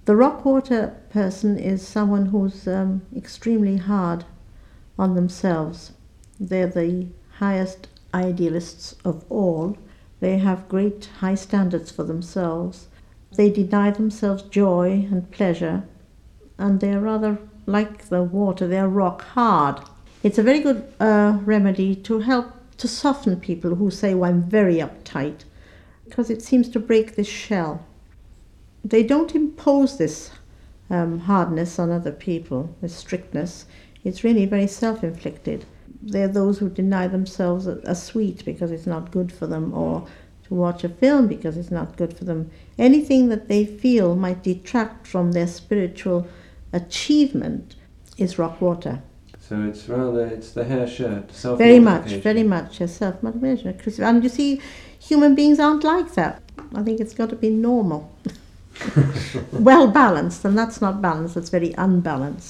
The rock water person is someone who's extremely hard on themselves. They're the highest idealists of all. They have great high standards for themselves. They deny themselves joy and pleasure, and they're rather like the water, they're rock hard. It's a very good remedy to help to soften people who say, well, I'm very uptight, because it seems to break this shell. They don't impose this hardness on other people, this strictness. It's really very self-inflicted. They're those who deny themselves a sweet because it's not good for them, or to watch a film because it's not good for them. Anything that they feel might detract from their spiritual achievement is rock water. So it's the hair shirt, self-motivation. Very much, a self-motivation. And you see, human beings aren't like that. I think it's got to be normal. Well balanced, and that's not balanced, it's very unbalanced.